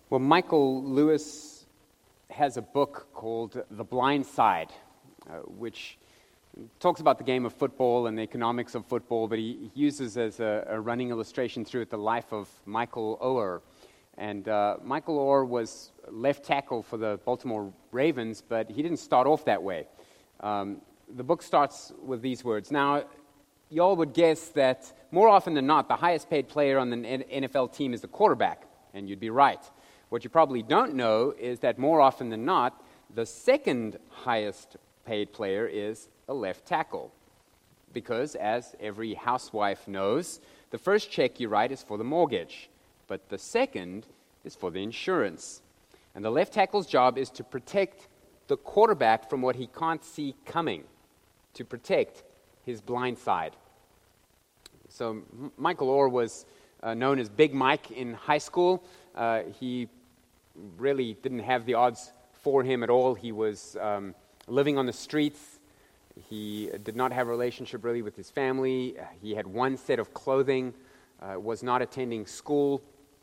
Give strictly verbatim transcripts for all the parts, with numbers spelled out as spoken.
Well, Michael Lewis has a book called The Blind Side, uh, which talks about the game of football and the economics of football, but he uses as a, a running illustration through it the life of Michael Oher. And uh, Michael Oher was left tackle for the Baltimore Ravens, but he didn't start off that way. Um, the book starts with these words. Now, y'all would guess that more often than not, the highest paid player on the N F L team is the quarterback, and you'd be right. What you probably don't know is that more often than not, the second highest paid player is a left tackle. Because, as every housewife knows, the first check you write is for the mortgage, but the second is for the insurance. And the left tackle's job is to protect the quarterback from what he can't see coming, to protect his blind side. So M- Michael Oher was uh, known as Big Mike in high school. Uh, he really didn't have the odds for him at all. He was um, living on the streets. He did not have a relationship really with his family. He had one set of clothing, uh, was not attending school,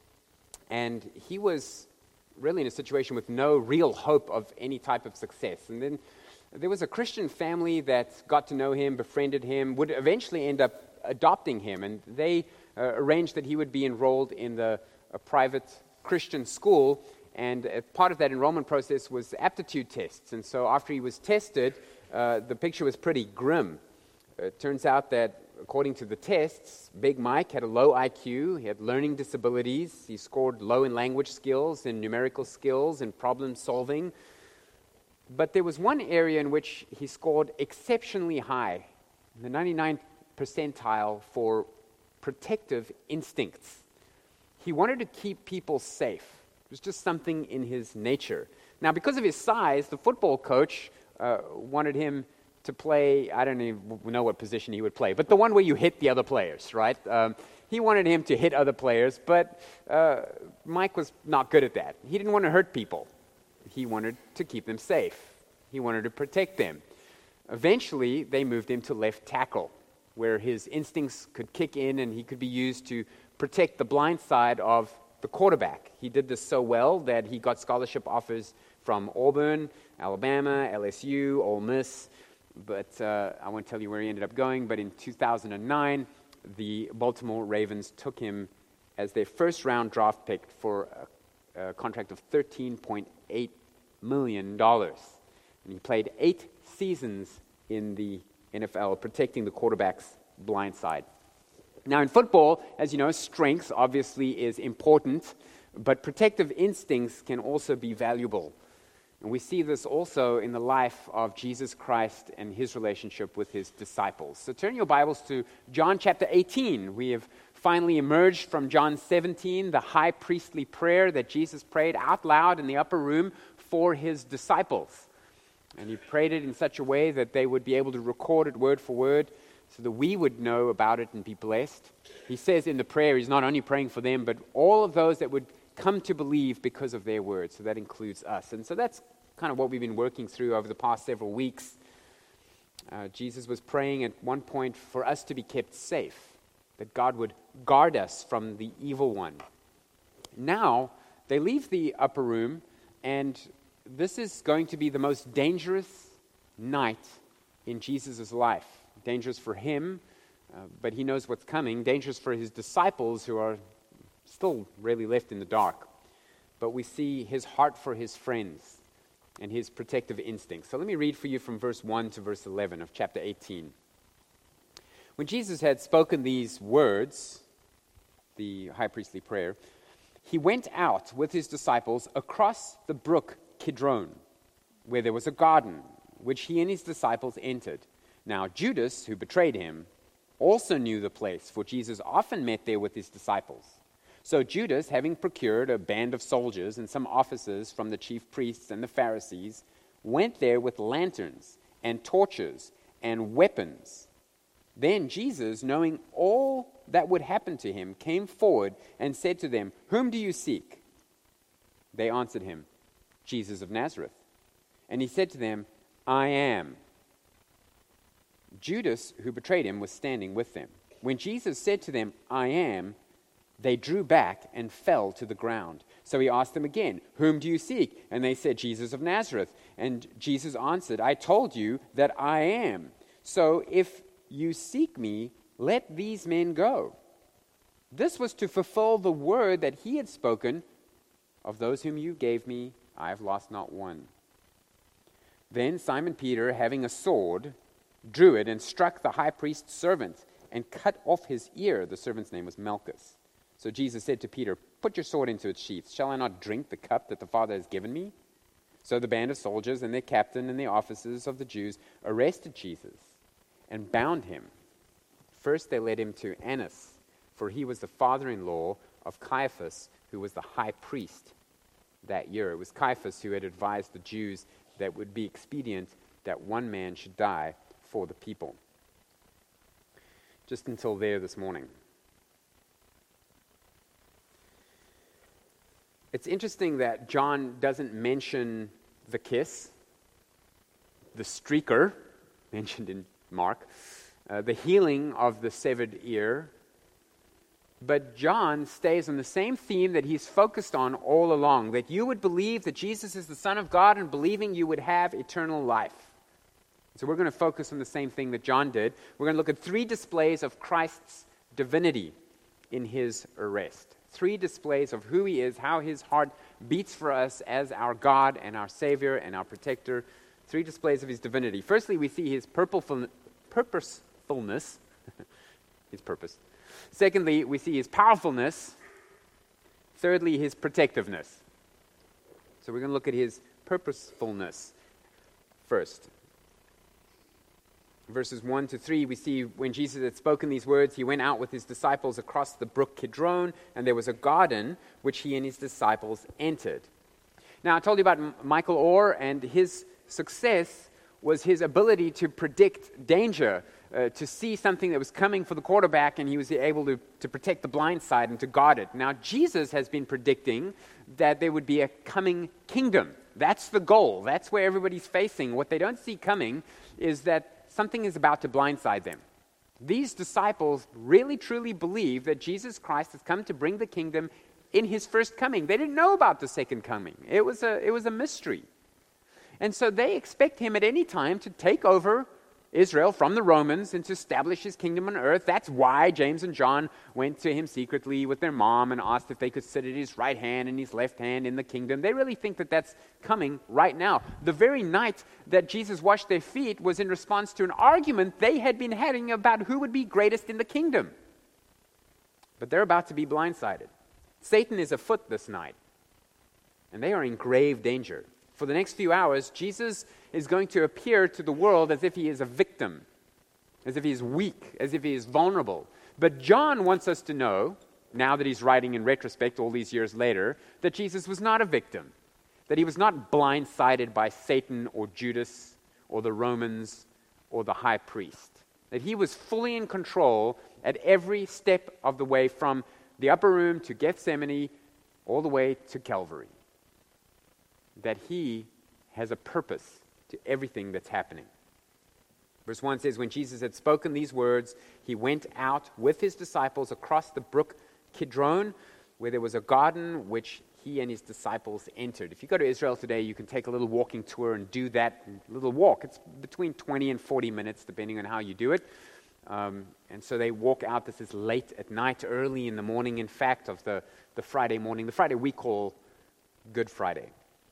and he was really in a situation with no real hope of any type of success. And then there was a Christian family that got to know him, befriended him, would eventually end up adopting him, and they uh, arranged that he would be enrolled in the a private Christian school, and uh, part of that enrollment process was aptitude tests. And so after he was tested, uh, the picture was pretty grim. It turns out that according to the tests, Big Mike had a low I Q, he had learning disabilities, he scored low in language skills, in numerical skills, in problem solving. But there was one area in which he scored exceptionally high, the ninety-ninth percentile for protective instincts. He wanted to keep people safe. It was just something in his nature. Now, because of his size, the football coach uh, wanted him to play, I don't even know what position he would play, but the one where you hit the other players, right? Um, he wanted him to hit other players, but uh, Mike was not good at that. He didn't want to hurt people. He wanted to keep them safe. He wanted to protect them. Eventually, they moved him to left tackle, where his instincts could kick in and he could be used to protect the blind side of the quarterback. He did this so well that he got scholarship offers from Auburn, Alabama, L S U, Ole Miss, but uh, I won't tell you where he ended up going. But in two thousand nine, the Baltimore Ravens took him as their first-round draft pick for a, a contract of thirteen point eight million dollars. And he played eight seasons in the N F L, protecting the quarterback's blind side. Now, in football, as you know, strength obviously is important, but protective instincts can also be valuable. And we see this also in the life of Jesus Christ and his relationship with his disciples. So turn your Bibles to John chapter eighteen. We have finally emerged from John seventeen, the high priestly prayer that Jesus prayed out loud in the upper room for his disciples. And he prayed it in such a way that they would be able to record it word for word, so that we would know about it and be blessed. He says in the prayer, he's not only praying for them, but all of those that would come to believe because of their words. So that includes us. And so that's kind of what we've been working through over the past several weeks. Uh, Jesus was praying at one point for us to be kept safe, that God would guard us from the evil one. Now, they leave the upper room, and this is going to be the most dangerous night in Jesus' life. Dangerous for him, uh, but he knows what's coming. Dangerous for his disciples, who are still really left in the dark. But we see his heart for his friends and his protective instincts. So let me read for you from verse one to verse eleven of chapter eighteen. When Jesus had spoken these words, the high priestly prayer, he went out with his disciples across the brook Kidron, where there was a garden, which he and his disciples entered. Now, Judas, who betrayed him, also knew the place, for Jesus often met there with his disciples. So Judas, having procured a band of soldiers and some officers from the chief priests and the Pharisees, went there with lanterns and torches and weapons. Then Jesus, knowing all that would happen to him, came forward and said to them, "Whom do you seek?" They answered him, "Jesus of Nazareth." And he said to them, "I am." Judas, who betrayed him, was standing with them. When Jesus said to them, "I am," They drew back and fell to the ground. So he asked them again, "Whom do you seek?" And they said, "Jesus of Nazareth." And Jesus answered, "I told you that I am. So if you seek me, let these men go." This was to fulfill the word that he had spoken, "Of those whom you gave me, I have lost not one." Then Simon Peter, having a sword, drew it and struck the high priest's servant and cut off his ear. The servant's name was Malchus. So Jesus said to Peter, "Put your sword into its sheath. Shall I not drink the cup that the Father has given me?" So the band of soldiers and their captain and the officers of the Jews arrested Jesus and bound him. First they led him to Annas, for he was the father-in-law of Caiaphas, who was the high priest that year. It was Caiaphas who had advised the Jews that it would be expedient that one man should die for the people. Just until there this morning. It's interesting that John doesn't mention the kiss, the streaker, mentioned in Mark, uh, the healing of the severed ear, but John stays on the same theme that he's focused on all along, that you would believe that Jesus is the Son of God, and believing you would have eternal life. So we're going to focus on the same thing that John did. We're going to look at three displays of Christ's divinity in his arrest. Three displays of who he is, how his heart beats for us as our God and our Savior and our protector. Three displays of his divinity. Firstly, we see his purposeful, purposefulness. his purpose. Secondly, we see his powerfulness. Thirdly, his protectiveness. So we're going to look at his purposefulness first. Verses one to three, we see when Jesus had spoken these words, he went out with his disciples across the brook Kidron, and there was a garden which he and his disciples entered. Now, I told you about M- Michael Orr, and his success was his ability to predict danger, uh, to see something that was coming for the quarterback, and he was able to, to protect the blind side and to guard it. Now, Jesus has been predicting that there would be a coming kingdom. That's the goal. That's where everybody's facing. What they don't see coming is that something is about to blindside them. These disciples really truly believe that Jesus Christ has come to bring the kingdom in his first coming. They didn't know about the second coming. It was a, it was a mystery. And so they expect him at any time to take over Israel from the Romans and to establish his kingdom on earth. That's why James and John went to him secretly with their mom and asked if they could sit at his right hand and his left hand in the kingdom. They really think that that's coming right now. The very night that Jesus washed their feet was in response to an argument they had been having about who would be greatest in the kingdom. But they're about to be blindsided. Satan is afoot this night, and they are in grave danger. For the next few hours, Jesus is going to appear to the world as if he is a victim, as if he is weak, as if he is vulnerable. But John wants us to know, now that he's writing in retrospect all these years later, that Jesus was not a victim, that he was not blindsided by Satan or Judas or the Romans or the high priest, that he was fully in control at every step of the way, from the upper room to Gethsemane all the way to Calvary. That he has a purpose to everything that's happening. Verse one says, when Jesus had spoken these words, he went out with his disciples across the brook Kidron, where there was a garden which he and his disciples entered. If you go to Israel today, you can take a little walking tour and do that little walk. It's between twenty and forty minutes, depending on how you do it. Um, and so they walk out. This is late at night, early in the morning, in fact, of the, the Friday morning, the Friday we call Good Friday.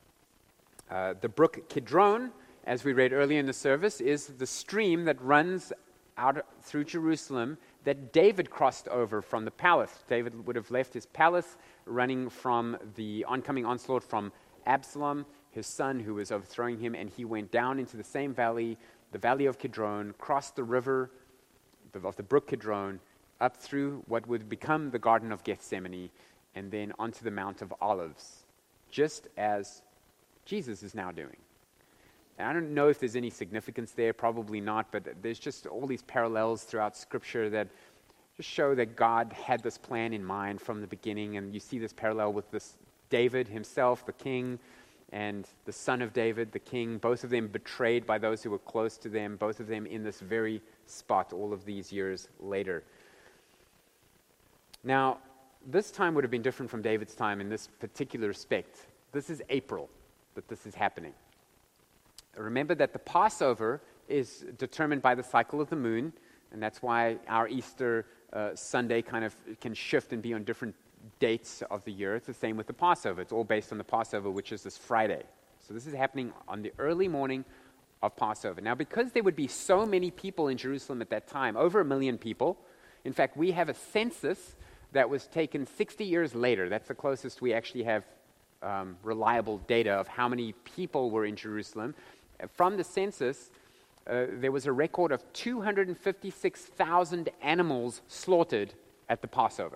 Uh, the brook Kidron, as we read earlier in the service, is the stream that runs out through Jerusalem that David crossed over from the palace. David would have left his palace running from the oncoming onslaught from Absalom, his son, who was overthrowing him, and he went down into the same valley, the valley of Kidron, crossed the river of the brook Kidron, up through what would become the Garden of Gethsemane, and then onto the Mount of Olives, just as Jesus is now doing. And I don't know if there's any significance there, probably not, but there's just all these parallels throughout Scripture that just show that God had this plan in mind from the beginning, and you see this parallel with this David himself, the king, and the son of David, the king, both of them betrayed by those who were close to them, both of them in this very spot all of these years later. Now, this time would have been different from David's time in this particular respect. This is April that this is happening. Remember that the Passover is determined by the cycle of the moon, and that's why our Easter uh, Sunday kind of can shift and be on different dates of the year. It's the same with the Passover. It's all based on the Passover, which is this Friday. So this is happening on the early morning of Passover. Now, because there would be so many people in Jerusalem at that time, over a million people, in fact, we have a census that was taken sixty years later. That's the closest we actually have um, reliable data of how many people were in Jerusalem. From the census, uh, there was a record of two hundred fifty-six thousand animals slaughtered at the Passover.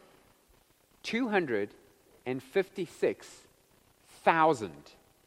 two hundred fifty-six thousand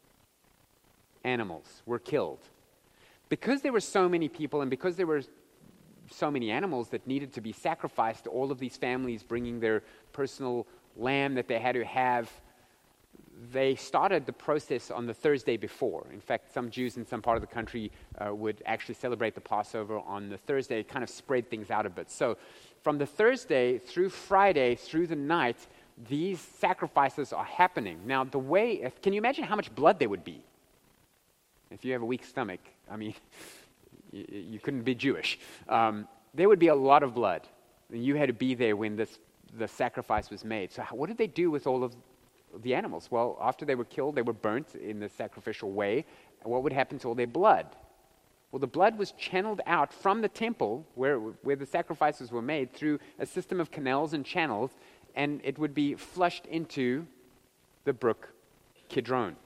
animals were killed. Because there were so many people and because there were so many animals that needed to be sacrificed, all of these families bringing their personal lamb that they had to have, they started the process on the Thursday before. In fact, some Jews in some part of the country uh, would actually celebrate the Passover on the Thursday, kind of spread things out a bit. So from the Thursday through Friday, through the night, these sacrifices are happening. Now, the way, can you imagine how much blood there would be? If you have a weak stomach, I mean, you, you couldn't be Jewish. Um, there would be a lot of blood. And you had to be there when this the sacrifice was made. So how, what did they do with all of the animals? Well, after they were killed, they were burnt in the sacrificial way. And what would happen to all their blood? Well, the blood was channeled out from the temple where, where the sacrifices were made through a system of canals and channels, and it would be flushed into the brook Kidron.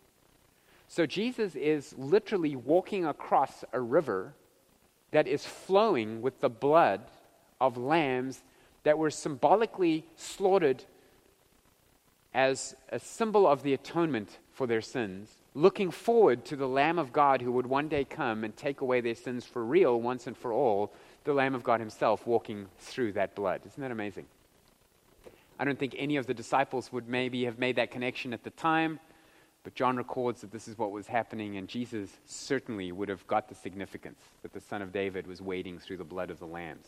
So Jesus is literally walking across a river that is flowing with the blood of lambs that were symbolically slaughtered as a symbol of the atonement for their sins, looking forward to the Lamb of God who would one day come and take away their sins for real once and for all, the Lamb of God himself walking through that blood. Isn't that amazing? I don't think any of the disciples would maybe have made that connection at the time, but John records that this is what was happening, and Jesus certainly would have got the significance that the Son of David was wading through the blood of the lambs.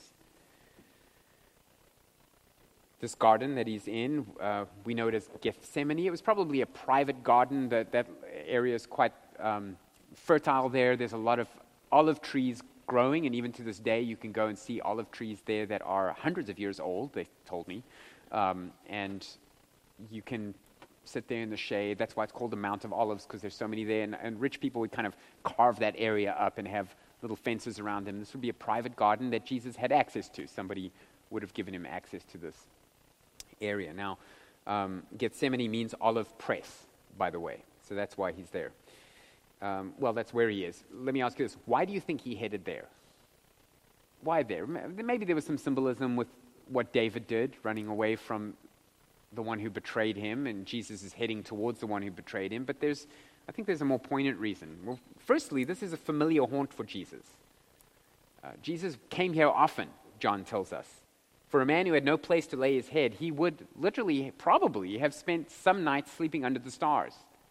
This garden that he's in, uh, we know it as Gethsemane. It was probably a private garden. That, that area is quite um, fertile there. There's a lot of olive trees growing, and even to this day you can go and see olive trees there that are hundreds of years old, they told me. Um, and you can sit there in the shade. That's why it's called the Mount of Olives, because there's so many there. And, and rich people would kind of carve that area up and have little fences around them. This would be a private garden that Jesus had access to. Somebody would have given him access to this area. Now, um, Gethsemane means olive press, by the way. So that's why he's there. Um, well, that's where he is. Let me ask you this. Why do you think he headed there? Why there? Maybe there was some symbolism with what David did, running away from the one who betrayed him, and Jesus is heading towards the one who betrayed him. But there's, I think there's a more poignant reason. Well, firstly, this is a familiar haunt for Jesus. Uh, Jesus came here often, John tells us. For a man who had no place to lay his head, he would literally, probably, have spent some nights sleeping under the stars.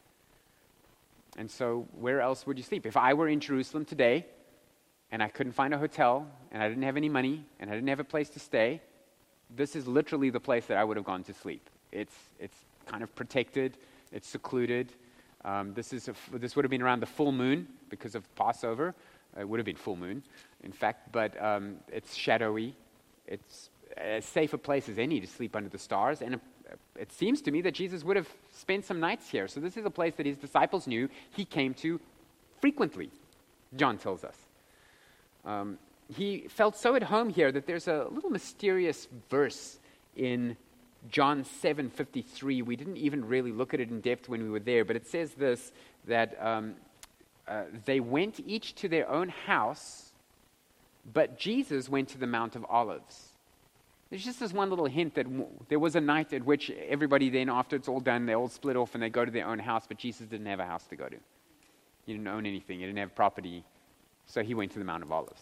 And so, where else would you sleep? If I were in Jerusalem today, and I couldn't find a hotel, and I didn't have any money, and I didn't have a place to stay, this is literally the place that I would have gone to sleep. It's it's kind of protected. It's secluded. Um, this is a, this would have been around the full moon because of Passover. Uh, it would have been full moon, in fact. But um, it's shadowy. It's as safe a place as any to sleep under the stars. And it, it seems to me that Jesus would have spent some nights here. So this is a place that his disciples knew he came to frequently, John tells us. Um, he felt so at home here that there's a little mysterious verse in John seven fifty-three. We didn't even really look at it in depth when we were there, but it says this, that um, uh, they went each to their own house, but Jesus went to the Mount of Olives. There's just this one little hint that w- there was a night at which everybody then, after it's all done, they all split off and they go to their own house, but Jesus didn't have a house to go to. He didn't own anything. He didn't have property, so he went to the Mount of Olives.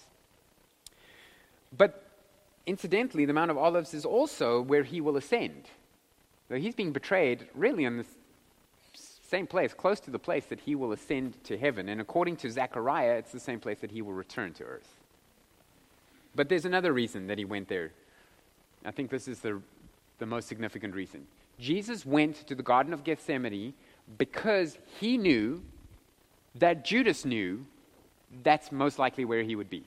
But incidentally, the Mount of Olives is also where he will ascend. So he's being betrayed really in the same place, close to the place that he will ascend to heaven. And according to Zechariah, it's the same place that he will return to earth. But there's another reason that he went there. I think this is the, the most significant reason. Jesus went to the Garden of Gethsemane because he knew that Judas knew that's most likely where he would be.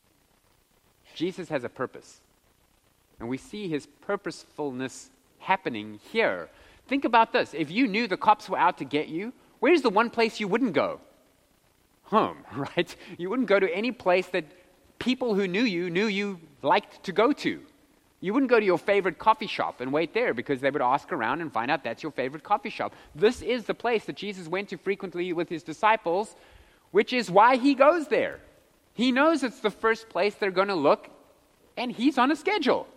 Jesus has a purpose. And we see his purposefulness happening here. Think about this. If you knew the cops were out to get you, where's the one place you wouldn't go? Home, right? You wouldn't go to any place that people who knew you knew you liked to go to. You wouldn't go to your favorite coffee shop and wait there because they would ask around and find out that's your favorite coffee shop. This is the place that Jesus went to frequently with his disciples, which is why he goes there. He knows it's the first place they're going to look, and he's on a schedule.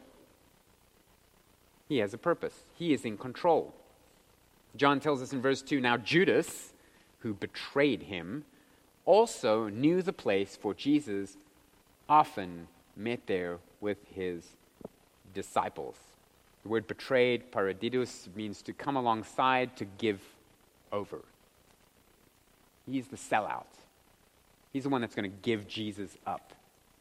He has a purpose. He is in control. John tells us in verse two, now Judas, who betrayed him, also knew the place, for Jesus often met there with his disciples. The word betrayed, paradidos, means to come alongside, to give over. He's the sellout. He's the one that's going to give Jesus up.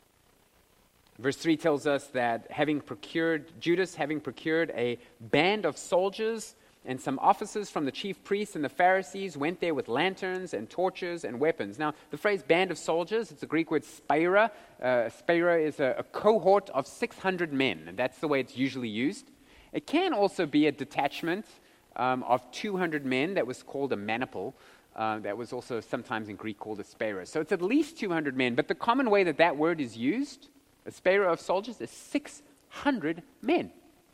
Verse three tells us that having procured, Judas having procured a band of soldiers and some officers from the chief priests and the Pharisees went there with lanterns and torches and weapons. Now, the phrase band of soldiers, it's a Greek word speira. Uh, speira is a, a cohort of six hundred men, and that's the way it's usually used. It can also be a detachment um, of two hundred men that was called a maniple. Uh, that was also sometimes in Greek called a speira. So it's at least two hundred men, but the common way that that word is used, a speira of soldiers, is six hundred men.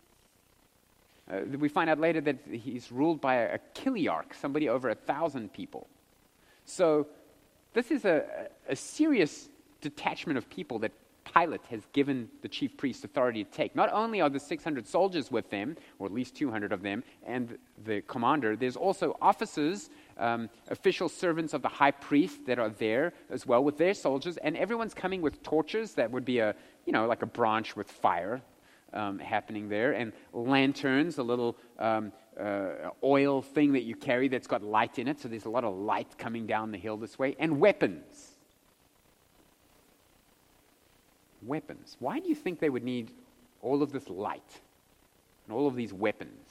Uh, we find out later that he's ruled by a, a chiliarch, somebody over a thousand people. So this is a, a serious detachment of people that Pilate has given the chief priest authority to take. Not only are the six hundred soldiers with them, or at least two hundred of them, and the commander, there's also officers, um, official servants of the high priest that are there as well with their soldiers, and everyone's coming with torches that would be a, you know, like a branch with fire. Um, happening there, and lanterns, a little um, uh, oil thing that you carry that's got light in it, so there's a lot of light coming down the hill this way, and weapons. Weapons. Why do you think they would need all of this light and all of these weapons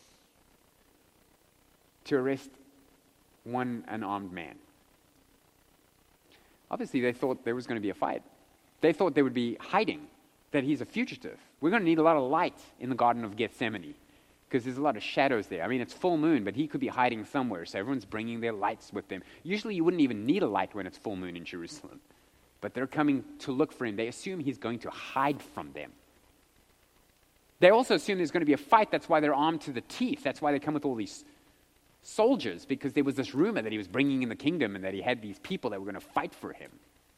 to arrest one unarmed man? Obviously, they thought there was going to be a fight. They thought they would be hiding, that he's a fugitive. We're going to need a lot of light in the Garden of Gethsemane because there's a lot of shadows there. I mean, it's full moon, but he could be hiding somewhere, so everyone's bringing their lights with them. Usually you wouldn't even need a light when it's full moon in Jerusalem, but they're coming to look for him. They assume he's going to hide from them. They also assume there's going to be a fight. That's why they're armed to the teeth. That's why they come with all these soldiers, because there was this rumor that he was bringing in the kingdom and that he had these people that were going to fight for him.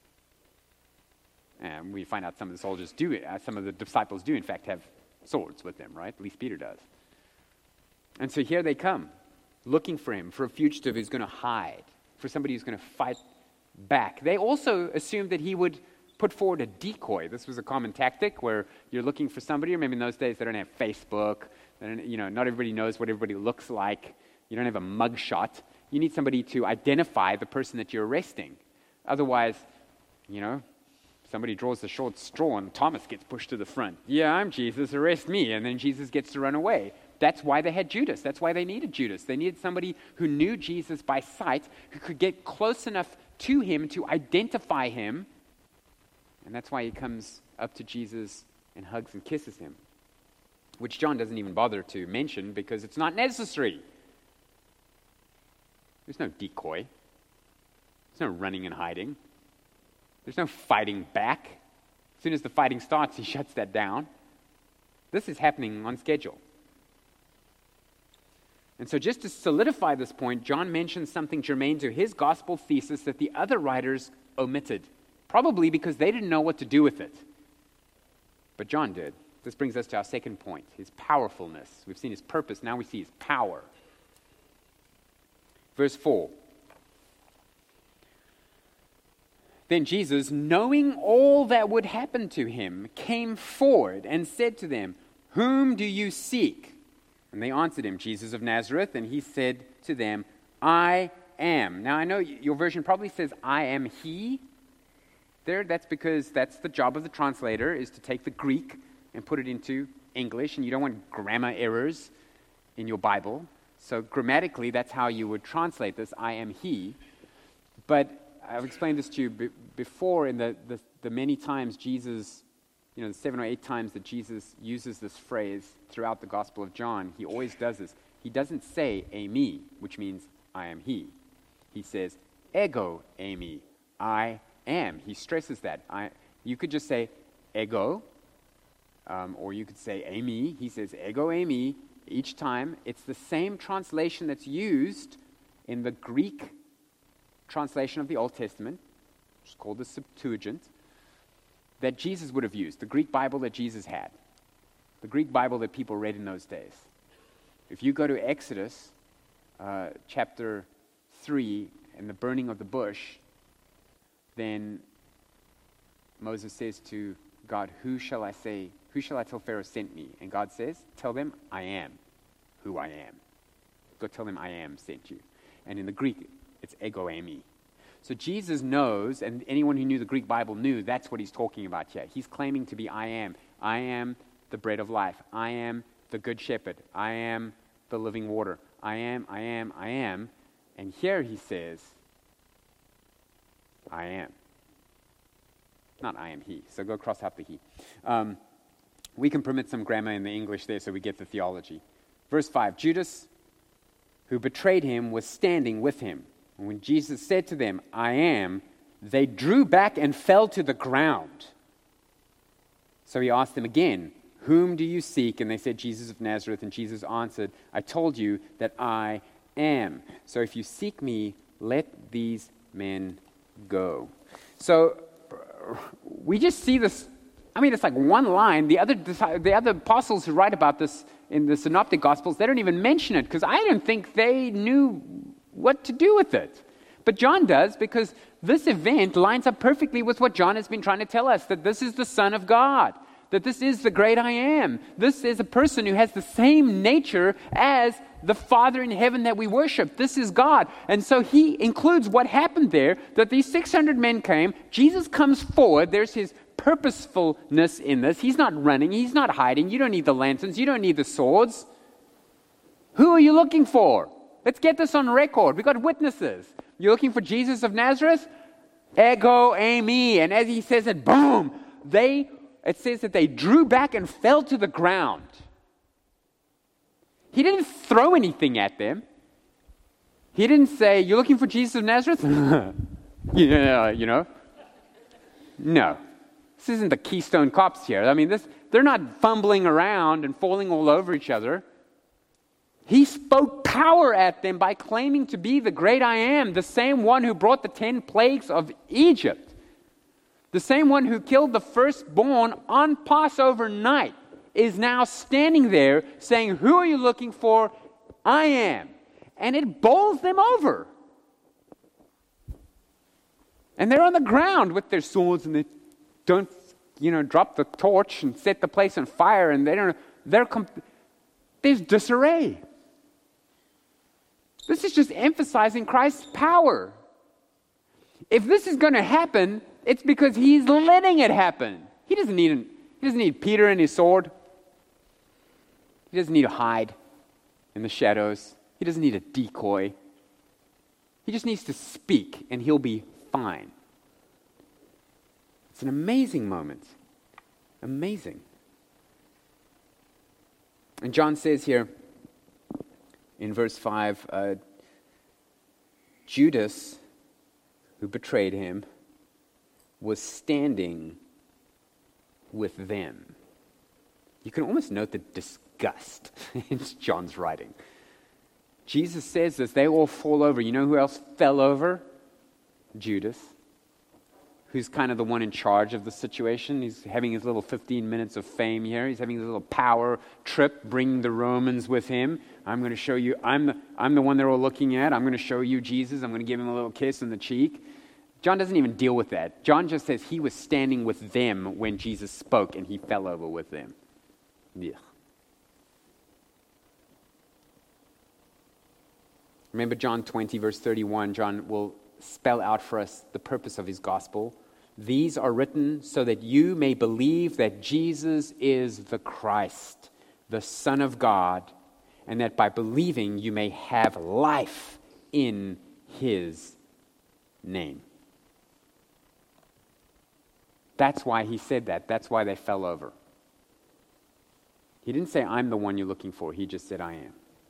And we find out some of the soldiers do, uh, some of the disciples do, in fact, have swords with them, right? At least Peter does. And so here they come, looking for him, for a fugitive who's going to hide, for somebody who's going to fight back. They also assumed that he would put forward a decoy. This was a common tactic where you're looking for somebody, or maybe in those days they don't have Facebook, they don't, you know, not everybody knows what everybody looks like. You don't have a mug shot. You need somebody to identify the person that you're arresting. Otherwise, you know, somebody draws the short straw and Thomas gets pushed to the front. Yeah, I'm Jesus, arrest me. And then Jesus gets to run away. That's why they had Judas. That's why they needed Judas. They needed somebody who knew Jesus by sight, who could get close enough to him to identify him. And that's why he comes up to Jesus and hugs and kisses him, which John doesn't even bother to mention because it's not necessary. There's no decoy. There's no running and hiding. There's no fighting back. As soon as the fighting starts, he shuts that down. This is happening on schedule. And so just to solidify this point, John mentions something germane to his gospel thesis that the other writers omitted, probably because they didn't know what to do with it. But John did. This brings us to our second point, his powerfulness. We've seen his purpose, now we see his power. Verse four. Then Jesus, knowing all that would happen to him, came forward and said to them, "Whom do you seek?" And they answered him, "Jesus of Nazareth." And he said to them, "I am." Now I know your version probably says, "I am he." There, that's because that's the job of the translator, is to take the Greek and put it into English, and you don't want grammar errors in your Bible. So grammatically, that's how you would translate this, I am he. But I've explained this to you b- before in the, the, the many times Jesus, you know, the seven or eight times that Jesus uses this phrase throughout the Gospel of John, he always does this. He doesn't say eimi, which means I am he. He says ego eimi, I am. He stresses that. I, you could just say ego, um, or you could say eimi. He says ego eimi each time. It's the same translation that's used in the Greek translation of the Old Testament, which is called the Septuagint, that Jesus would have used, the Greek Bible that Jesus had, the Greek Bible that people read in those days. If you go to Exodus uh, chapter three and the burning of the bush, then Moses says to God, who shall I say, who shall I tell Pharaoh sent me? And God says, tell them I am who I am. Go tell them I am sent you. And in the Greek, it's ego eimi. So Jesus knows, and anyone who knew the Greek Bible knew, that's what he's talking about here. He's claiming to be I am. I am the bread of life. I am the good shepherd. I am the living water. I am, I am, I am. And here he says, I am. Not I am he. So go cross out the he. Um, we can permit some grammar in the English there so we get the theology. Verse five, Judas, who betrayed him, was standing with him. And when Jesus said to them, I am, they drew back and fell to the ground. So he asked them again, whom do you seek? And they said, Jesus of Nazareth. And Jesus answered, I told you that I am. So if you seek me, let these men go. So we just see this. I mean, it's like one line. The other, the other apostles who write about this in the Synoptic Gospels, they don't even mention it because I don't think they knew what to do with it. But John does, because this event lines up perfectly with what John has been trying to tell us, that this is the Son of God, that this is the great I am. This is a person who has the same nature as the Father in heaven that we worship. This is God. And so he includes what happened there, that these six hundred men came, Jesus comes forward, there's his purposefulness in this. He's not running, he's not hiding. You don't need the lanterns, you don't need the swords. Who are you looking for? Let's get this on record. We've got witnesses. You're looking for Jesus of Nazareth? Ego eimi. And as he says it, boom, they, it says that they drew back and fell to the ground. He didn't throw anything at them. He didn't say, you're looking for Jesus of Nazareth? Yeah, you know. No. This isn't the Keystone Cops here. I mean, this, they're not fumbling around and falling all over each other. He spoke power at them by claiming to be the great I am, the same one who brought the ten plagues of Egypt, the same one who killed the firstborn on Passover night, is now standing there saying, who are you looking for? I am. And it bowls them over. And they're on the ground with their swords, and they don't, you know, drop the torch and set the place on fire, and they don't, they're, comp- there's disarray. This is just emphasizing Christ's power. If this is going to happen, it's because he's letting it happen. He doesn't need an, he doesn't need Peter and his sword. He doesn't need to hide in the shadows. He doesn't need a decoy. He just needs to speak, and he'll be fine. It's an amazing moment. Amazing. And John says here, in verse five, uh, Judas, who betrayed him, was standing with them. You can almost note the disgust in John's writing. Jesus says this, they all fall over. You know who else fell over? Judas, who's kind of the one in charge of the situation. He's having his little fifteen minutes of fame here. He's having his little power trip, bringing the Romans with him. I'm going to show you, I'm the, I'm the one they're all looking at. I'm going to show you Jesus. I'm going to give him a little kiss on the cheek. John doesn't even deal with that. John just says he was standing with them when Jesus spoke, and he fell over with them. Yeah. Remember John twenty, verse thirty-one. John will spell out for us the purpose of his gospel. These are written so that you may believe that Jesus is the Christ, the Son of God, and that by believing you may have life in his name. That's why he said that. That's why they fell over. He didn't say, I'm the one you're looking for. He just said, I am.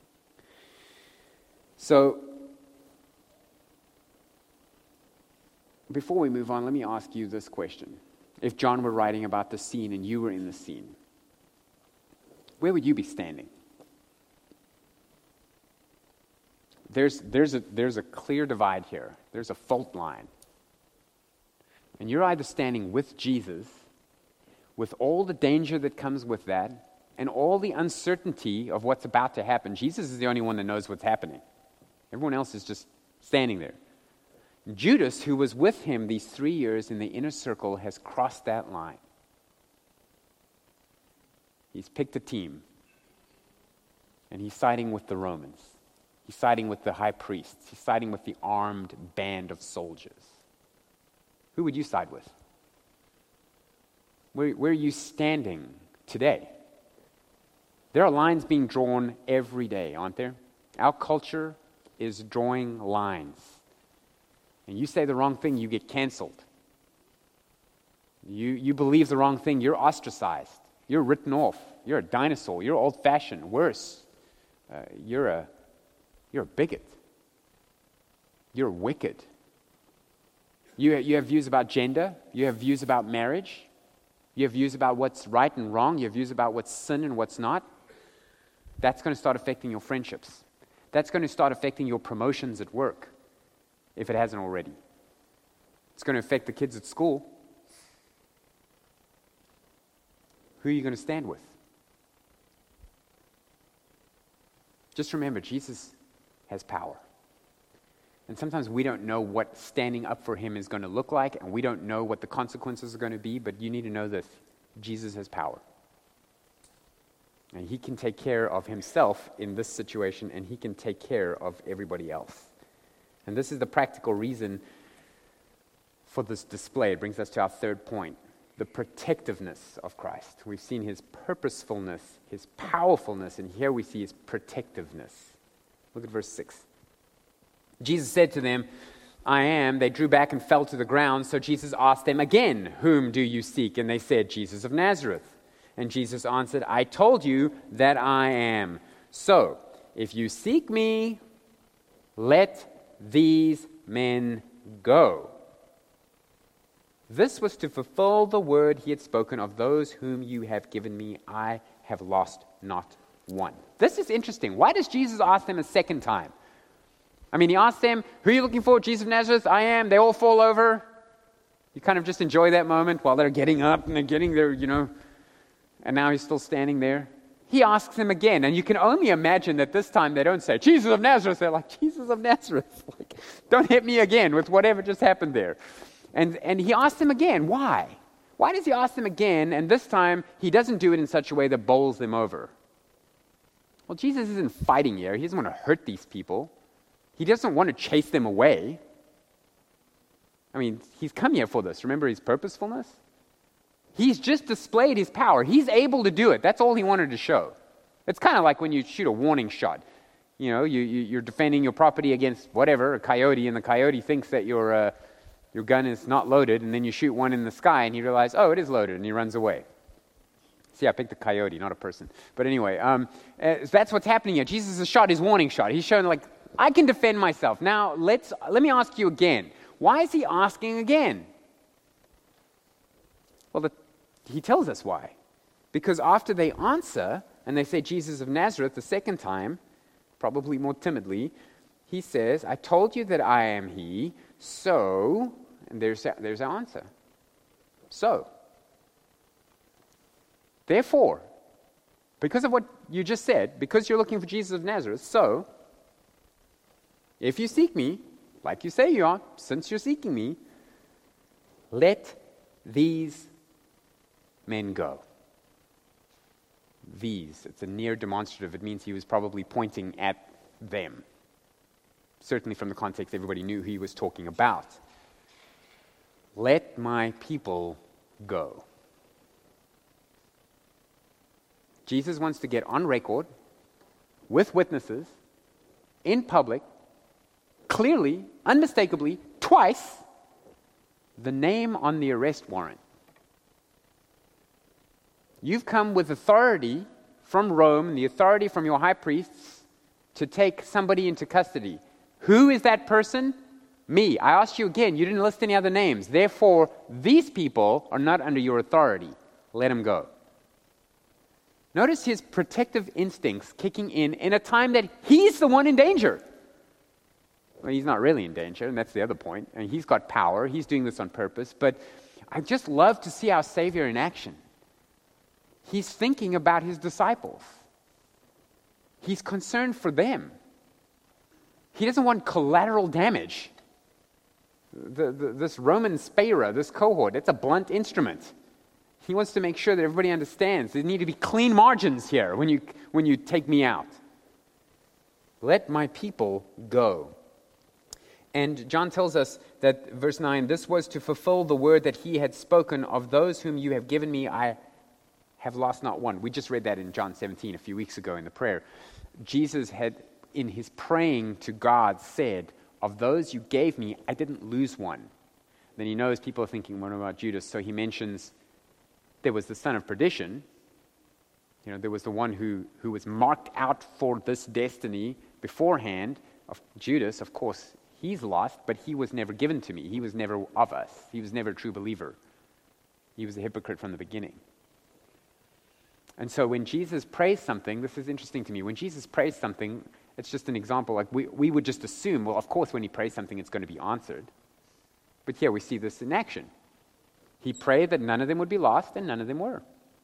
So, before we move on, let me ask you this question. If John were writing about the scene and you were in the scene, where would you be standing? There's, there's, a, there's a clear divide here. There's a fault line. And you're either standing with Jesus, with all the danger that comes with that, and all the uncertainty of what's about to happen. Jesus is the only one that knows what's happening. Everyone else is just standing there. Judas, who was with him these three years in the inner circle, has crossed that line. He's picked a team. And he's siding with the Romans. He's siding with the high priests. He's siding with the armed band of soldiers. Who would you side with? Where, where are you standing today? There are lines being drawn every day, aren't there? Our culture is drawing lines. And you say the wrong thing, you get canceled. You, you believe the wrong thing, you're ostracized. You're written off. You're a dinosaur. You're old-fashioned. Worse, uh, you're a you're a bigot. You're wicked. You you have views about gender. You have views about marriage. You have views about what's right and wrong. You have views about what's sin and what's not. That's going to start affecting your friendships. That's going to start affecting your promotions at work, if it hasn't already. It's going to affect the kids at school. Who are you going to stand with? Just remember, Jesus has power. And sometimes we don't know what standing up for him is going to look like, and we don't know what the consequences are going to be, but you need to know that Jesus has power. And he can take care of himself in this situation, and he can take care of everybody else. And this is the practical reason for this display. It brings us to our third point, the protectiveness of Christ. We've seen his purposefulness, his powerfulness, and here we see his protectiveness. Look at verse six. Jesus said to them, I am. They drew back and fell to the ground. So Jesus asked them again, whom do you seek? And they said, Jesus of Nazareth. And Jesus answered, I told you that I am. So, if you seek me, let these men go. This was to fulfill the word he had spoken, of those whom you have given me, I have lost not one. This is interesting. Why does Jesus ask them a second time? I mean, he asked them, who are you looking for? Jesus of Nazareth? I am. They all fall over. You kind of just enjoy that moment while they're getting up and they're getting their, you know, and now he's still standing there. He asks them again, and you can only imagine that this time they don't say, Jesus of Nazareth. They're like, Jesus of Nazareth. Like, don't hit me again with whatever just happened there. And and he asks them again, why? Why does he ask them again, and this time he doesn't do it in such a way that bowls them over? Well, Jesus isn't fighting here. He doesn't want to hurt these people. He doesn't want to chase them away. I mean, he's come here for this. Remember his purposefulness? He's just displayed his power. He's able to do it. That's all he wanted to show. It's kind of like when you shoot a warning shot. You know, you, you, you're defending your property against whatever, a coyote, and the coyote thinks that your uh, your gun is not loaded, and then you shoot one in the sky, and you realize, oh, it is loaded, and he runs away. See, I picked a coyote, not a person. But anyway, um, uh, that's what's happening here. Jesus has shot his warning shot. He's shown, like, I can defend myself. Now, let's let me ask you again. Why is he asking again? Well, the, he tells us why. Because after they answer, and they say Jesus of Nazareth the second time, probably more timidly, he says, I told you that I am he, so, and there's, there's our answer. So, therefore, because of what you just said, because you're looking for Jesus of Nazareth, so, if you seek me, like you say you are, since you're seeking me, let these men go. These, it's a near demonstrative. It means he was probably pointing at them. Certainly from the context, everybody knew who he was talking about. let my people go. Jesus wants to get on record with witnesses in public, clearly, unmistakably, twice, the name on the arrest warrant. You've come with authority from Rome, the authority from your high priests, to take somebody into custody. Who is that person? Me. I asked you again, you didn't list any other names. Therefore, these people are not under your authority. Let them go. Notice his protective instincts kicking in in a time that he's the one in danger. Well, he's not really in danger, and that's the other point. I mean, he's got power. He's doing this on purpose. But I just love to see our Savior in action. He's thinking about his disciples. He's concerned for them. He doesn't want collateral damage. The, the, this Roman spera, this cohort, it's a blunt instrument. He wants to make sure that everybody understands there need to be clean margins here when you, when you take me out. Let my people go. And John tells us that, verse nine, this was to fulfill the word that he had spoken, of those whom you have given me, I have lost not one. We just read that in John seventeen a few weeks ago in the prayer. Jesus had, in his praying to God, said, of those you gave me, I didn't lose one. Then he knows people are thinking, what about Judas? So he mentions there was the son of perdition. You know, there was the one who, who was marked out for this destiny beforehand. Of Judas, of course, he's lost, but he was never given to me. He was never of us. He was never a true believer. He was a hypocrite from the beginning. And so when Jesus prays something, this is interesting to me. When Jesus prays something, it's just an example. Like we, we would just assume, well, of course, when he prays something, it's going to be answered. But here we see this in action. He prayed that none of them would be lost, and none of them were.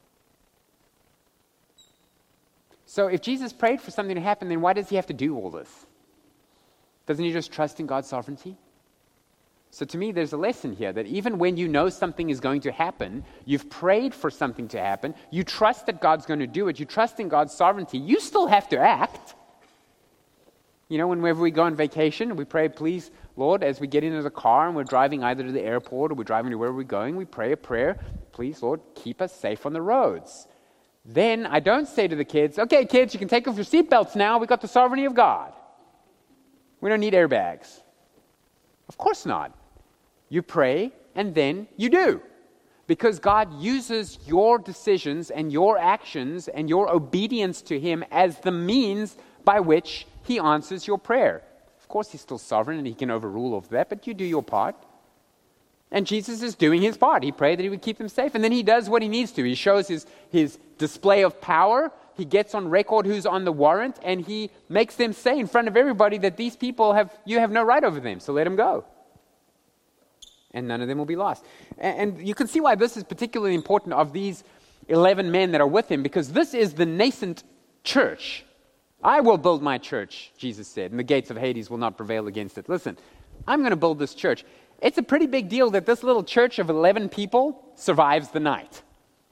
So if Jesus prayed for something to happen, then why does he have to do all this? Doesn't he just trust in God's sovereignty? So to me, there's a lesson here that even when you know something is going to happen, you've prayed for something to happen, you trust that God's going to do it, you trust in God's sovereignty, you still have to act. You know, whenever we go on vacation, we pray, please, Lord, as we get into the car and we're driving either to the airport or we're driving to wherever we're going, we pray a prayer, please, Lord, keep us safe on the roads. Then I don't say to the kids, okay, kids, you can take off your seatbelts now, we got the sovereignty of God. We don't need airbags. Of course not. You pray, and then you do. Because God uses your decisions and your actions and your obedience to him as the means by which he answers your prayer. Of course, he's still sovereign and he can overrule all of that, but you do your part. And Jesus is doing his part. He prayed that he would keep them safe, and then he does what he needs to. He shows his, his display of power. He gets on record who's on the warrant, and he makes them say in front of everybody that these people have, you have no right over them, so let them go. And none of them will be lost. And, and you can see why this is particularly important of these eleven men that are with him, because this is the nascent church. I will build my church, Jesus said, and the gates of Hades will not prevail against it. Listen, I'm going to build this church. It's a pretty big deal that this little church of eleven people survives the night.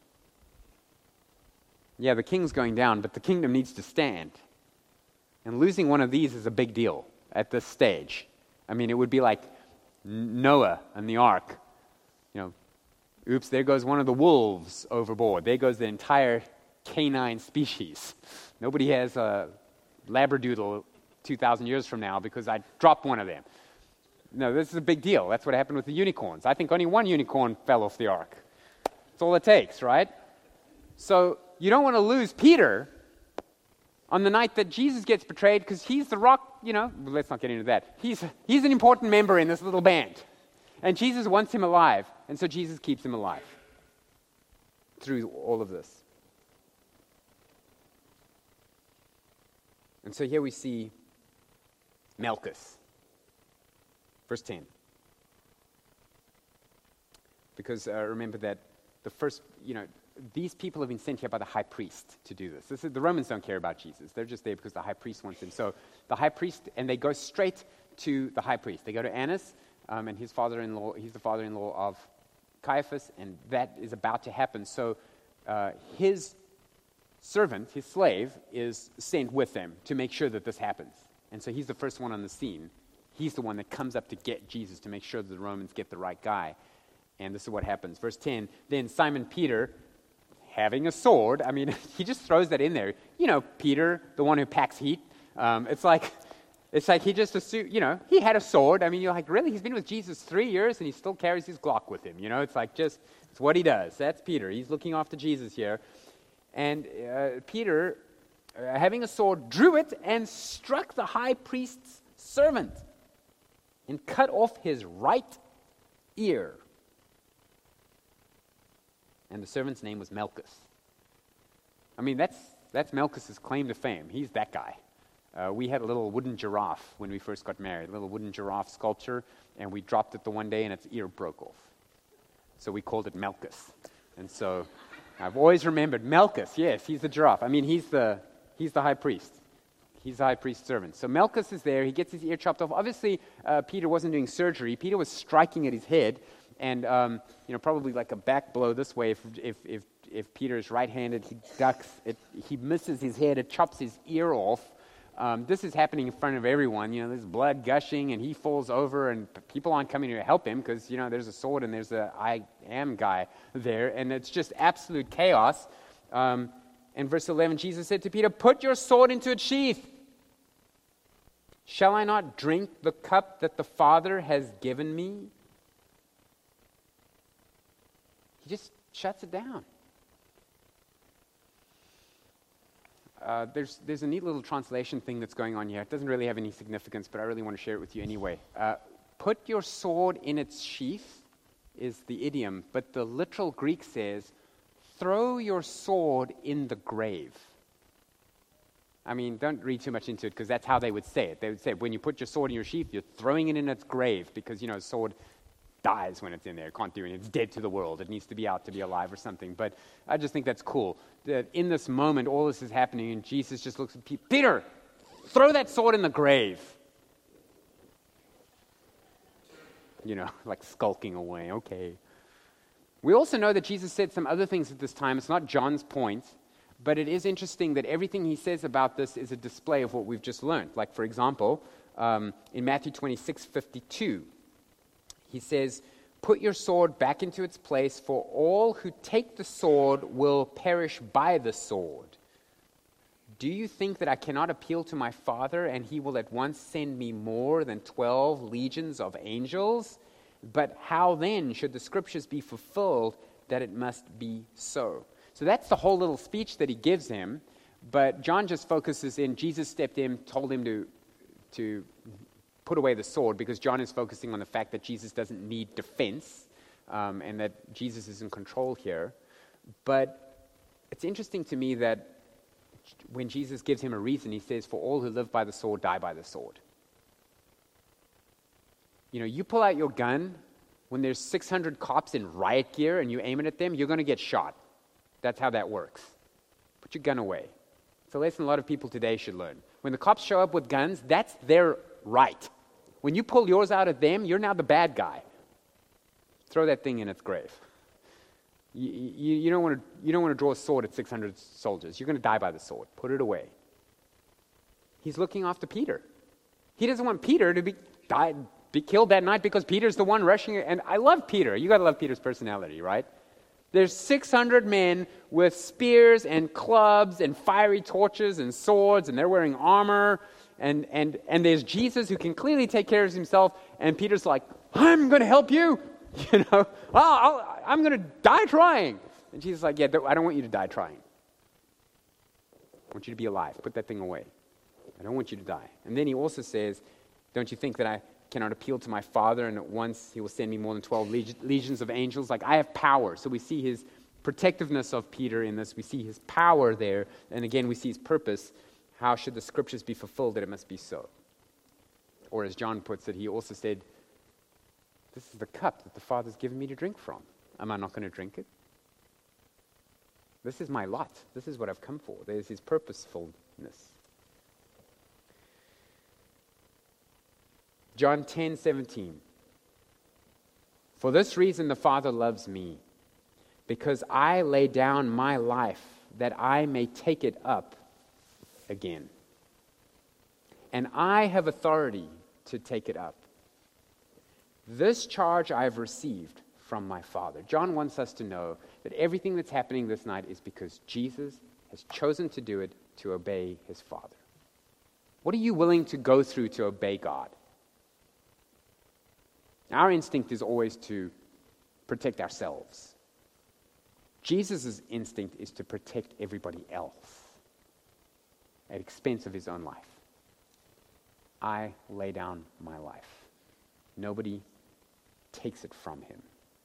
Yeah, the king's going down, but the kingdom needs to stand. And losing one of these is a big deal at this stage. I mean, it would be like Noah and the ark. You know, oops, there goes one of the wolves overboard. There goes the entire canine species. Nobody has a labradoodle two thousand years from now because I dropped one of them. No, this is a big deal. That's what happened with the unicorns. I think only one unicorn fell off the ark. That's all it takes, right? So you don't want to lose Peter on the night that Jesus gets betrayed, because he's the rock, you know, let's not get into that. He's, he's an important member in this little band. And Jesus wants him alive, and so Jesus keeps him alive through all of this. And so here we see Malchus. Verse ten. Because uh, remember that the first, you know, these people have been sent here by the high priest to do this. This is, the Romans don't care about Jesus. They're just there because the high priest wants him. So the high priest, and they go straight to the high priest. They go to Annas, um, and his father-in-law, he's the father-in-law of Caiaphas, and that is about to happen. So uh, his servant, his slave, is sent with them to make sure that this happens. And so he's the first one on the scene. He's the one that comes up to get Jesus to make sure that the Romans get the right guy. And this is what happens. Verse ten, then Simon Peter, having a sword, I mean, he just throws that in there. You know, Peter, the one who packs heat. Um, it's like it's like he just assumed, you know, he had a sword. I mean, you're like, really? He's been with Jesus three years and he still carries his Glock with him. You know, it's like just, it's what he does. That's Peter. He's looking after Jesus here. And uh, Peter, uh, having a sword, drew it and struck the high priest's servant and cut off his right ear. And the servant's name was Malchus. I mean, that's that's Malchus's claim to fame. He's that guy. Uh, we had a little wooden giraffe when we first got married, a little wooden giraffe sculpture, and we dropped it the one day and its ear broke off. So we called it Malchus. And so I've always remembered Malchus, yes, he's the giraffe. I mean, he's the he's the high priest. He's the high priest's servant. So Malchus is there. He gets his ear chopped off. Obviously, uh, Peter wasn't doing surgery. Peter was striking at his head, and um, you know, probably like a back blow this way. If if if, if Peter's right-handed, he ducks. It, he misses his head. It chops his ear off. Um, this is happening in front of everyone. You know, there's blood gushing, and he falls over, and p- people aren't coming to help him because, you know, there's a sword and there's a I am guy there, and it's just absolute chaos. Um, in verse eleven, Jesus said to Peter, "Put your sword into its sheath. Shall I not drink the cup that the Father has given me?" He just shuts it down. Uh, there's there's a neat little translation thing that's going on here. It doesn't really have any significance, but I really want to share it with you anyway. Uh, Put your sword in its sheath is the idiom, but the literal Greek says, throw your sword in the grave. I mean, don't read too much into it because that's how they would say it. They would say, when you put your sword in your sheath, you're throwing it in its grave because, you know, a sword dies when it's in there. It can't do anything. It's dead to the world. It needs to be out to be alive or something. But I just think that's cool. That in this moment, all this is happening, and Jesus just looks at Peter. Peter, throw that sword in the grave. You know, like skulking away. Okay. We also know that Jesus said some other things at this time. It's not John's point, but it is interesting that everything he says about this is a display of what we've just learned. Like, for example, um, in Matthew twenty-six fifty-two, he says, "Put your sword back into its place, for all who take the sword will perish by the sword. Do you think that I cannot appeal to my Father, and he will at once send me more than twelve legions of angels? But how then should the scriptures be fulfilled that it must be so?" So that's the whole little speech that he gives him, but John just focuses in, Jesus stepped in, told him to to put away the sword, because John is focusing on the fact that Jesus doesn't need defense, um, and that Jesus is in control here. But it's interesting to me that when Jesus gives him a reason, he says, "For all who live by the sword die by the sword." You know, you pull out your gun when there's six hundred cops in riot gear and you aim it at them, you're going to get shot. That's how that works. Put your gun away. It's a lesson a lot of people today should learn. When the cops show up with guns, that's their right. When you pull yours out at them, you're now the bad guy. Throw that thing in its grave. You, you, you don't want to you don't want to draw a sword at six hundred soldiers. You're going to die by the sword. Put it away. He's looking after Peter. He doesn't want Peter to be died, be killed that night because Peter's the one rushing it. And I love Peter. You got to love Peter's personality, right? There's six hundred men with spears and clubs and fiery torches and swords, and they're wearing armor. And and and there's Jesus who can clearly take care of himself. And Peter's like, "I'm going to help you. You know, oh, I'll, I'm going to die trying." And Jesus is like, "Yeah, I don't want you to die trying. I want you to be alive. Put that thing away. I don't want you to die." And then he also says, "Don't you think that I cannot appeal to my Father, and at once he will send me more than twelve leg- legions of angels?" Like, I have power. So we see his protectiveness of Peter in this. We see his power there. And again, we see his purpose. How should the scriptures be fulfilled that it must be so? Or as John puts it, he also said, "This is the cup that the Father's given me to drink from. Am I not going to drink it? This is my lot. This is what I've come for." There's his purposefulness. John ten seventeen. "For this reason the Father loves me, because I lay down my life that I may take it up again. And I have authority to take it up. This charge I have received from my Father. John wants us to know that everything that's happening this night is because Jesus has chosen to do it to obey his Father. What are you willing to go through to obey God? Our instinct is always to protect ourselves. Jesus' instinct is to protect everybody else at expense of his own life. I lay down my life. Nobody takes it from him.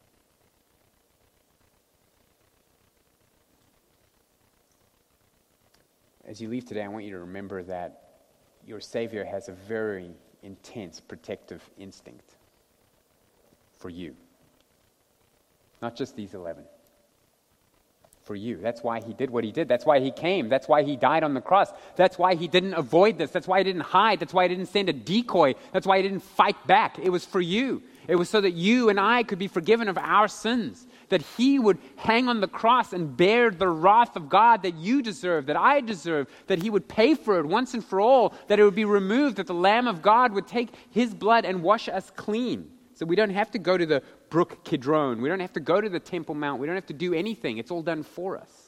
As you leave today, I want you to remember that your Savior has a very intense protective instinct for you. Not just these eleven. For you. That's why he did what he did. That's why he came. That's why he died on the cross. That's why he didn't avoid this. That's why he didn't hide. That's why he didn't send a decoy. That's why he didn't fight back. It was for you. It was so that you and I could be forgiven of our sins. That he would hang on the cross and bear the wrath of God that you deserve, that I deserve, that he would pay for it once and for all, that it would be removed, that the Lamb of God would take his blood and wash us clean. So we don't have to go to the brook Kidron. We don't have to go to the Temple Mount. We don't have to do anything. It's all done for us.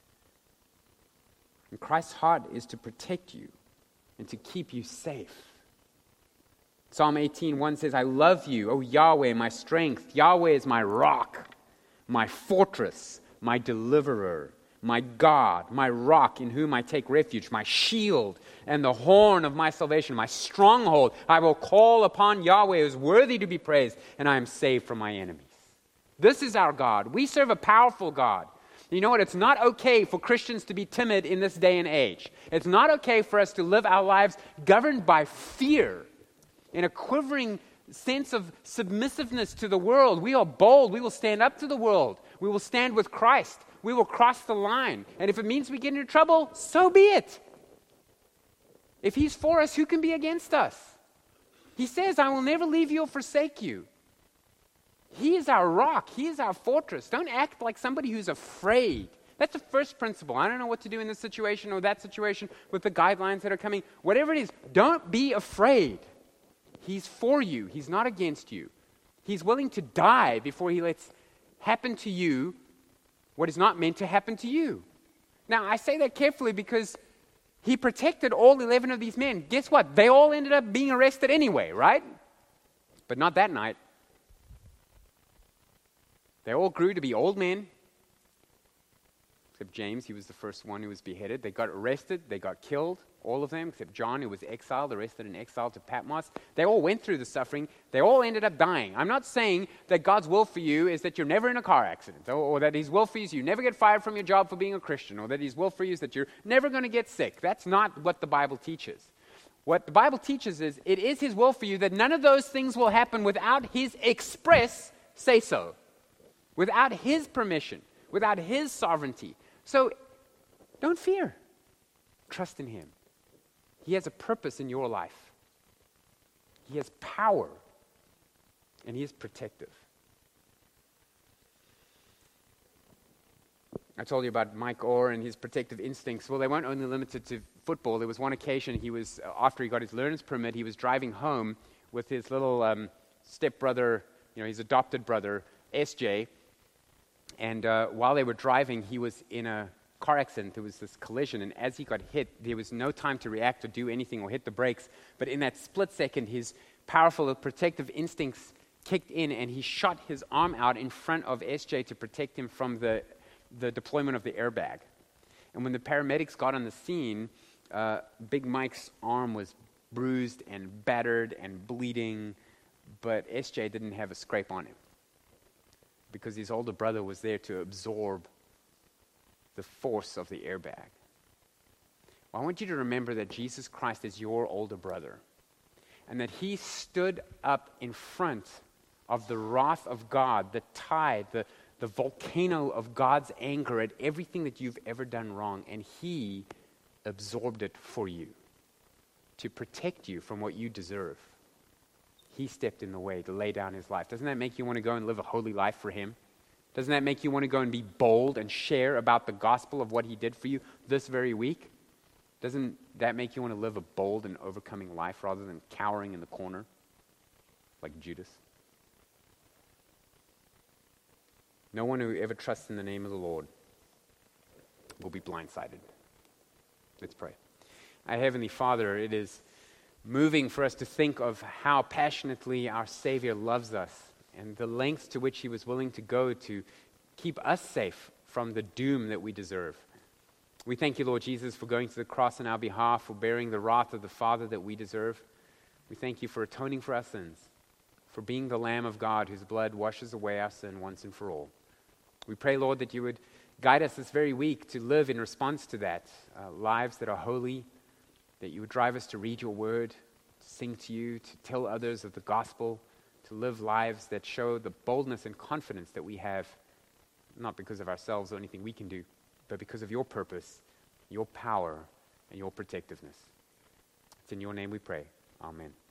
And Christ's heart is to protect you and to keep you safe. Psalm eighteen one says, I love you, O Yahweh, my strength. Yahweh is my rock, my fortress, my deliverer, my God, my rock in whom I take refuge, my shield and the horn of my salvation, my stronghold. I will call upon Yahweh who is worthy to be praised, and I am saved from my enemies. This is our God. We serve a powerful God. You know what? It's not okay for Christians to be timid in this day and age. It's not okay for us to live our lives governed by fear, in a quivering sense of submissiveness to the world. We are bold. We will stand up to the world. We will stand with Christ. We will cross the line. And if it means we get into trouble, so be it. If he's for us, who can be against us? He says, I will never leave you or forsake you. He is our rock. He is our fortress. Don't act like somebody who's afraid. That's the first principle. I don't know what to do in this situation or that situation with the guidelines that are coming. Whatever it is, don't be afraid. He's for you. He's not against you. He's willing to die before he lets happen to you what is not meant to happen to you. Now, I say that carefully because he protected all eleven of these men. Guess what? They all ended up being arrested anyway, right? But not that night. They all grew to be old men. Except James, he was the first one who was beheaded. They got arrested. They got killed. All of them, except John, who was exiled, arrested and exiled to Patmos. They all went through the suffering. They all ended up dying. I'm not saying that God's will for you is that you're never in a car accident, or, or that his will for you is you never get fired from your job for being a Christian, or that his will for you is that you're never going to get sick. That's not what the Bible teaches. What the Bible teaches is it is his will for you that none of those things will happen without his express say-so, without his permission, without his sovereignty. So don't fear. Trust in him. He has a purpose in your life. He has power, and he is protective. I told you about Mike Orr and his protective instincts. Well, they weren't only limited to football. There was one occasion he was, after he got his learner's permit, he was driving home with his little um, stepbrother, you know, his adopted brother, S J. And uh, while they were driving, he was in a car accident. There was this collision, and as he got hit, there was no time to react or do anything or hit the brakes. But in that split second, his powerful protective instincts kicked in, and he shot his arm out in front of S J to protect him from the, the deployment of the airbag. And when the paramedics got on the scene, uh, Big Mike's arm was bruised and battered and bleeding, but S J didn't have a scrape on him because his older brother was there to absorb the force of the airbag. Well, I want you to remember that Jesus Christ is your older brother, and that he stood up in front of the wrath of God, the tide, the, the volcano of God's anger at everything that you've ever done wrong, and he absorbed it for you to protect you from what you deserve. He stepped in the way to lay down his life. Doesn't that make you want to go and live a holy life for him? Doesn't that make you want to go and be bold and share about the gospel of what he did for you this very week? Doesn't that make you want to live a bold and overcoming life rather than cowering in the corner like Judas? No one who ever trusts in the name of the Lord will be blindsided. Let's pray. Our Heavenly Father, it is moving for us to think of how passionately our Savior loves us and the lengths to which he was willing to go to keep us safe from the doom that we deserve. We thank you, Lord Jesus, for going to the cross on our behalf, for bearing the wrath of the Father that we deserve. We thank you for atoning for our sins, for being the Lamb of God whose blood washes away our sin once and for all. We pray, Lord, that you would guide us this very week to live in response to that, uh, lives that are holy, that you would drive us to read your word, to sing to you, to tell others of the gospel, to live lives that show the boldness and confidence that we have, not because of ourselves or anything we can do, but because of your purpose, your power, and your protectiveness. It's in your name we pray. Amen.